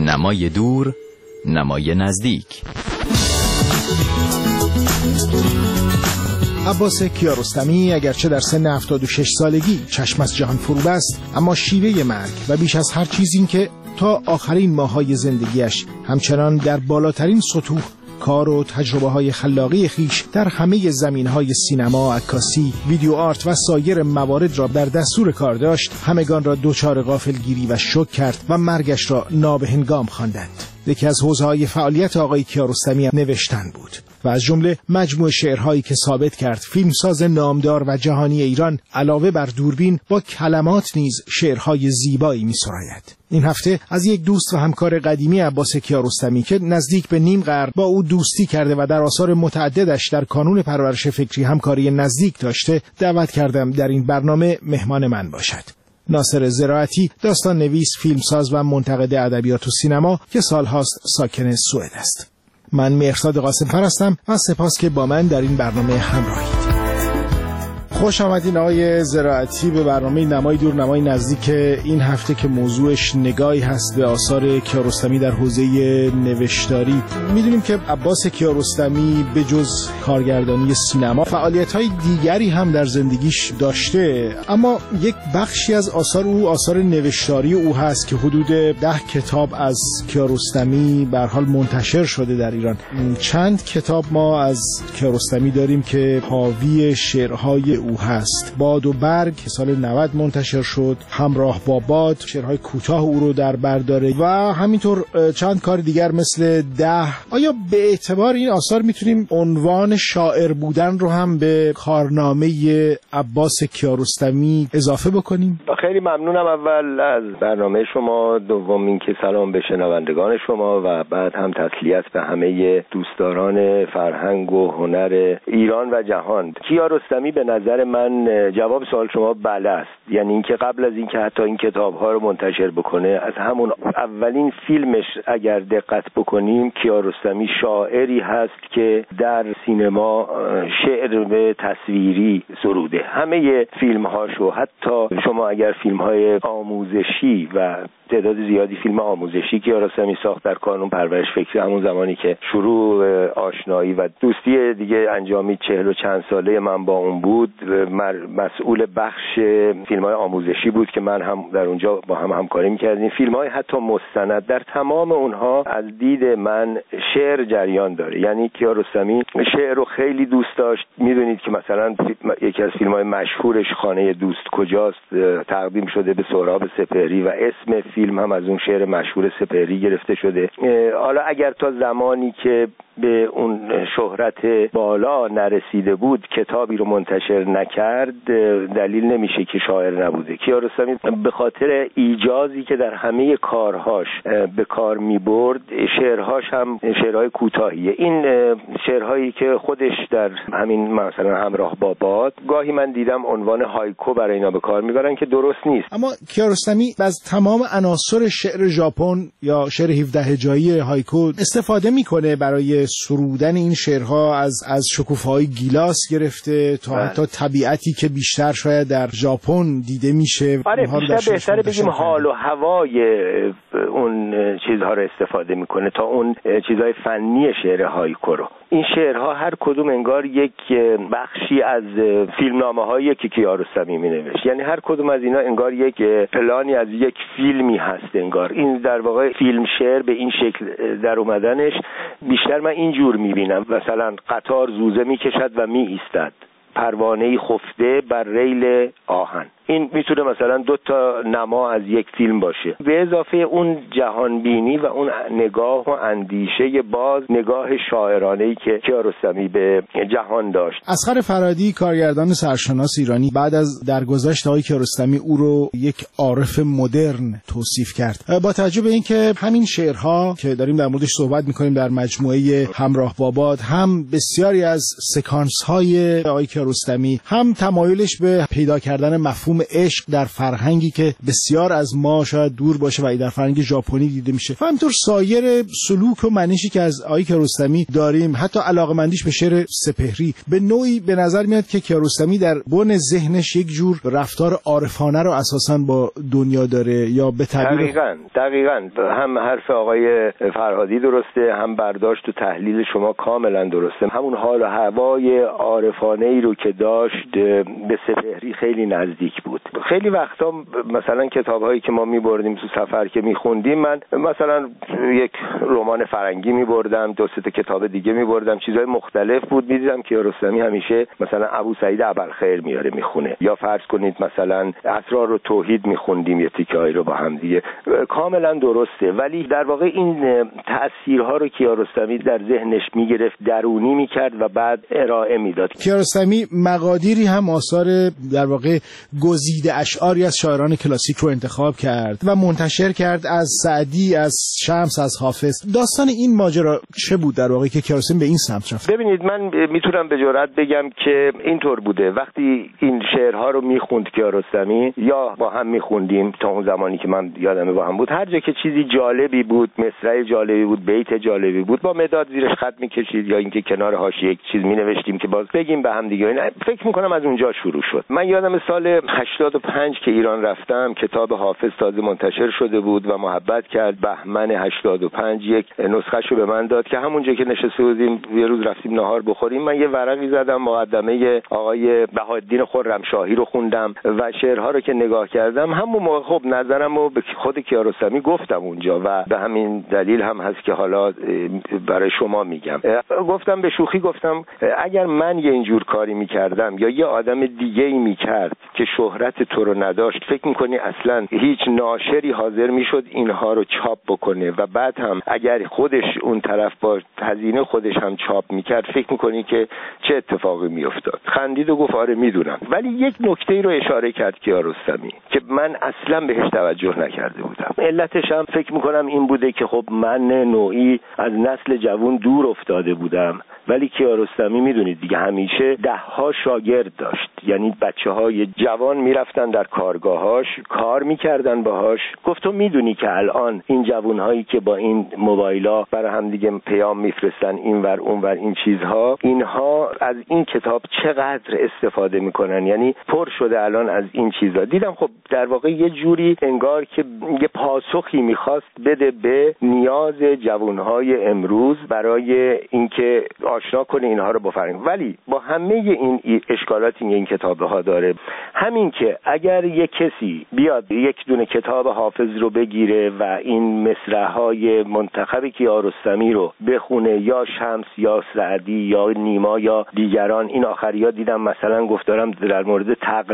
نمای دور، نمای نزدیک. عباس کیارستمی اگرچه در سن 76 سالگی چشم از جهان فرو بست، اما شیوه مرگ و بیش از هر چیز این که تا آخرین ماهای زندگیش همچنان در بالاترین سطوح کار و تجربه‌های خلاقی خیش در همه زمینه‌های سینما، عکاسی، ویدیو آرت و سایر موارد را در دستور کار داشت، همگان را دچار غافلگیری و شوک کرد و مرگش را نابهنگام خواندند. یکی از حوزه‌های فعالیت آقای کیارستمی نوشتن بود و از جمله مجموع شعرهایی که ثابت کرد فیلمساز نامدار و جهانی ایران علاوه بر دوربین با کلمات نیز شعرهای زیبایی می‌سراید. این هفته از یک دوست و همکار قدیمی عباس کیارستمی که نزدیک به نیم قرن با او دوستی کرده و در آثار متعددش در کانون پرورش فکری همکاری نزدیک داشته دعوت کردم در این برنامه مهمان من باشد. ناصر زراعتی، داستان نویس، فیلمساز و منتقد ادبیات و سینما که سالهاست ساکن سوئد است. من مهرزاد قاسم‌فر هستم و سپاس که با من در این برنامه همراهید. خوش آمدین آقای زراعتی به برنامه نمای دور نمای نزدیک این هفته که موضوعش نگاهی هست به آثار کیارستمی در حوزه نوشتاری. میدونیم که عباس کیارستمی به جز کارگردانی سینما فعالیت‌های دیگری هم در زندگیش داشته، اما یک بخشی از آثار او آثار نوشتاری او هست که حدود 10 کتاب از کیارستمی به هر حال منتشر شده در ایران. چند کتاب ما از کیارستمی داریم که حاوی شعرهای او هست. باد و برگ که سال 90 منتشر شد، همراه با باد شعرهای کوتاه او رو در بر داره و همینطور چند کار دیگر مثل 10. آیا به اعتبار این آثار میتونیم عنوان شاعر بودن رو هم به کارنامه عباس کیارستمی اضافه بکنیم؟ خیلی ممنونم اول از برنامه شما، دوم این که سلام به شنوندگان شما و بعد هم تسلیت به همه دوستداران فرهنگ و هنر ایران و جهان. کیارستمی به نظر من جواب سوال شما بله است، یعنی اینکه قبل از اینکه حتی این کتاب‌ها رو منتشر بکنه، از همون اولین فیلمش اگر دقت بکنیم، کیارستمی شاعری هست که در سینما شعر به تصویری سروده. همه فیلم‌هاشو، حتی شما اگر فیلم‌های آموزشی و تعداد زیادی فیلم آموزشی کیارستمی ساخت در کانون پرورش فکری، همون زمانی که شروع آشنایی و دوستی دیگه انجامید 40 و چند ساله من با اون بود، مسئول بخش فیلم‌های آموزشی بود که من هم در اونجا با هم همکاری می‌کردیم. فیلم‌های حتی مستند، در تمام اونها از دید من شعر جریان داره. یعنی کیارستمی شعر رو خیلی دوست داشت. می‌دونید که مثلا یکی از فیلم‌های مشهورش خانه دوست کجاست تقدیم شده به سهراب سپهری و اسم فیلم هم از اون شعر مشهور سپهری گرفته شده. حالا اگر تا زمانی که به اون شهرت بالا نرسیده بود کتابی رو منتشر نکرد، دلیل نمیشه که شاعر نبوده. کیارستمی به خاطر ایجازی که در همه کارهاش به کار میبرد، شعرهاش هم شعرهای کوتاهیه. این شعرهایی که خودش در همین مثلا همراه با باد، گاهی من دیدم عنوان هایکو برای اینا به کار میبرن که درست نیست. اما کیارستمی از تمام عناصر شعر ژاپن یا شعر 17 هجایی هایکو استفاده میکنه برای سرودن این شعرها، از شکوفه‌های گیلاس گرفته تا حتی طبیعتی که بیشتر شاید در ژاپن دیده میشه. آره، بیشتر بهتره بگیم حال و هوای اون چیزها رو استفاده میکنه تا اون چیزهای فنی شعر هایکو رو. این شعرها هر کدوم انگار یک بخشی از فیلمنامه‌هایی که کیارستمی می‌نوشت، یعنی هر کدوم از اینا انگار یک پلانی از یک فیلمی هست. انگار این در واقع فیلم شعر به این شکل در اومدنش بیشتر من اینجور می‌بینم. مثلا قطار زوزه می‌کشد و می‌ایستد، پروانه‌ای خفته بر ریل آهن. این میتونه مثلا 2 تا نما از یک فیلم باشه، به اضافه اون جهانبینی و اون نگاه و اندیشه، باز نگاه شاعرانه‌ای که کیارستمی به جهان داشت. اصغر فرهادی، کارگردان سرشناس ایرانی، بعد از درگذشت آقای کیارستمی او رو یک عارف مدرن توصیف کرد. با توجه به اینکه همین شعرها که داریم در موردش صحبت می‌کنیم در مجموعه همراه با باد، هم بسیاری از سکانس‌های آقای کیارستمی هم تمایلش به پیدا کردن مفهوم عشق در فرهنگی که بسیار از ما شاید دور باشه و در فرهنگ ژاپنی دیده میشه و همینطور سایر سلوک و منشی که از آقای کیارستمی داریم، حتی علاقه‌مندیش به شعر سپهری، به نوعی به نظر میاد که کیارستمی در بن ذهنش یک جور رفتار عارفانه رو اساساً با دنیا داره یا به تعبیر دقیقاً هم حرف آقای فرهادی درسته، هم برداشت و تحلیل شما کاملا درسته. همون حال و هوای عارفانه ای رو که داشت به سپهری خیلی نزدیک بود. خیلی وقتا مثلا کتاب‌هایی که ما می‌بردیم تو سفر که می‌خوندیم، من مثلا یک رمان فرنگی می‌بردم، دو سه تا کتاب دیگه می‌بردم، چیزهای مختلف بود، می‌دیدم که کیارستمی همیشه مثلا ابو سعید ابوالخیر میاره میخونه، یا فرض کنید مثلا اسرار و توحید می‌خوندیم یه تیکه‌ای رو با هم دیگه. کاملا درسته، ولی در واقع این تأثیرها رو کیارستمی در ذهنش میگرفت، درونی میکرد و بعد ارائه میداد. کیارستمی مقادیری هم آثار در واقع گزیده اشعاری از شاعران کلاسیک رو انتخاب کرد و منتشر کرد، از سعدی، از شمس، از حافظ. داستان این ماجرا چه بود در واقع که کیارستمی به این سمت رفت؟ ببینید، من میتونم به جرئت بگم که اینطور بوده. وقتی این شعرها رو میخوند کیارستمی یا با هم میخوندیم، تا اون زمانی که من یادمه با هم بود، هر جا که چیزی جالبی بود، مصرع جالبی بود، بیت جالبی بود، با مداد زیرش خط میکشید یا اینکه کنار حاشیه یک چیز مینوشتیم که باز بگیم به هم دیگه. فکر میکنم از اونجا شروع شد. من یادم سال 85 که ایران رفتم، کتاب حافظ تازه منتشر شده بود و محبت کرد بهمن 85 یک نسخه‌شو به من داد که همونجا که نشسته بودیم یه روز رفتیم نهار بخوریم، من یه ورقی زدم، مقدمه آقای بهاءالدین خرمشاهی رو خوندم و شعرها رو که نگاه کردم، همون موقع خب نظرمو به خود کیارستمی گفتم اونجا و به همین دلیل هم هست که حالا برای شما میگم. گفتم به شوخی، گفتم اگر من یه اینجور کاری میکردم یا یه آدم دیگه ای میکرد که شهرت تو رو نداشت، فکر میکنی اصلا هیچ ناشری حاضر میشد اینها رو چاپ بکنه و بعد هم اگر خودش اون طرف با هزینه خودش هم چاپ میکرد، فکر میکنی که چه اتفاقی میافتاد؟ خندید و گفت آره میدونم. ولی یک نکته رو اشاره کرد کیارستمی که من اصلا بهش توجه نکرده بودم. علتش هم فکر میکنم این بوده که خب من نوعی از نسل جوان دور افتاده بودم، ولی کیارستمی میدونید دیگه همیشه 10 شاگرد داشت. یعنی بچه‌های جوان میرفتن در کارگاهاش، کار میکردن باهاش. گفت تو میدونی که الان این جوانهایی که با این موبایلا برای هم دیگه پیام میفرستن اینور اونور، این چیزها، اینها از این کتاب چقدر استفاده میکنن؟ یعنی پر شده الان از این چیزا. دیدم خب در واقع یه جوری انگار که یه پاسخی میخواست بده به نیاز جوانهای امروز برای اینکه آشنا کنه اینها رو با فرهنگ. ولی با همه این اشکالاتی این کتابه ها داره، همین که اگر یک کسی بیاد یک دونه کتاب حافظ رو بگیره و این مصرع‌های منتخب کیارستمی رو بخونه، یا شمس یا سعدی یا نیما یا دیگران، این آخریا دیدم مثلا گفت دارم در مورد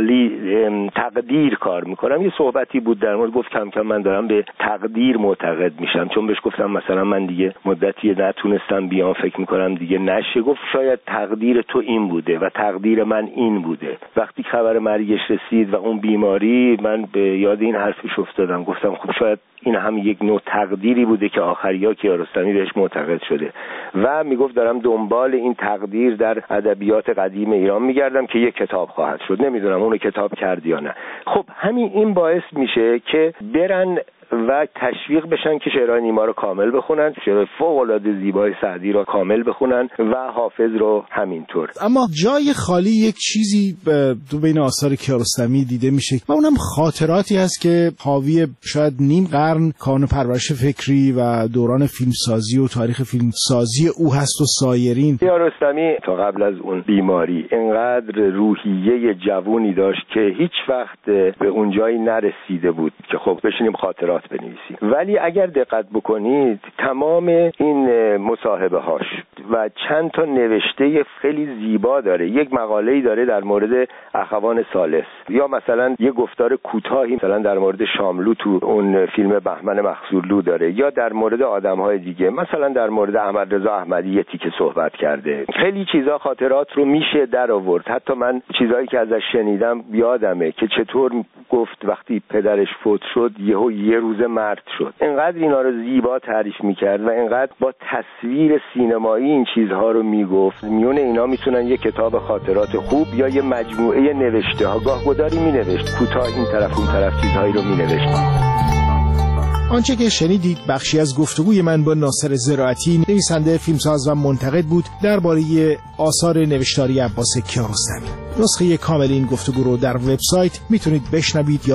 تقدیر کار میکنم، یه صحبتی بود در مورد، گفت کم کم من دارم به تقدیر معتقد میشم، چون بهش گفتم مثلا من دیگه مدتی نتونستم بیام، فکر میکنم دیگه نشه. گفت شاید تقدیر تو این بوده و تقدیر من این بوده. وقتی خبر مرگش رسید و اون بیماری، من به یاد این حرفش افتادم، گفتم خب شاید این هم یک نوع تقدیری بوده که آخریا کیارستمی بهش معتقد شده و میگفت دارم دنبال این تقدیر در ادبیات قدیم ایران میگردم که یک کتاب خواهد شد. نمیدونم اونو کتاب کرد یا نه. خب همین این باعث میشه که برن و تشویق بشن که شعرهای نیما رو کامل بخونن، شعر فوق‌العاده زیبای سعدی رو کامل بخونن و حافظ رو همینطور. اما جای خالی یک چیزی تو بین آثار کیارستمی دیده میشه و اونم خاطراتی هست که حاوی شاید نیم قرن کانون پرورش فکری و دوران فیلمسازی و تاریخ فیلمسازی او هست و سایرین. کیارستمی تا قبل از اون بیماری اینقدر روحیه جوونی داشت که هیچ وقت به اون جایی نرسیده بود که خب بشینیم خاطرات بنویسیم. ولی اگر دقت بکنید تمام این مصاحبه هاش و چند تا نوشته خیلی زیبا داره. یک مقاله‌ای داره در مورد اخوان ثالث، یا مثلا یه گفتار کوتاهی مثلا در مورد شاملو تو اون فیلم بهمن مخذولو داره، یا در مورد آدم‌های دیگه، مثلا در مورد احمد رضا احمدی یه تیکه صحبت کرده. خیلی چیزا خاطرات رو میشه در آورد. حتی من چیزایی که ازش شنیدم یادمه که چطور گفت وقتی پدرش فوت شد یه روز روزه مرد شد. انقدر اینا رو زیبا تعریف میکرد و انقدر با تصویر سینمایی این چیزها رو میگفت. میون اینا میتونن یه کتاب خاطرات خوب یا یه مجموعه نوشته ها گاه گداری مینوشت، کوتاه این طرف اون طرف چیزهایی رو مینوشت. آنچه که شنیدید بخشی از گفتگوی من با ناصر زراعتی، نویسنده، فیلمساز و منتقد بود درباره آثار نوشتاری عباس کیارستمی. نسخه کامل این گفتگو رو در وبسایت میتونید بشنوید یا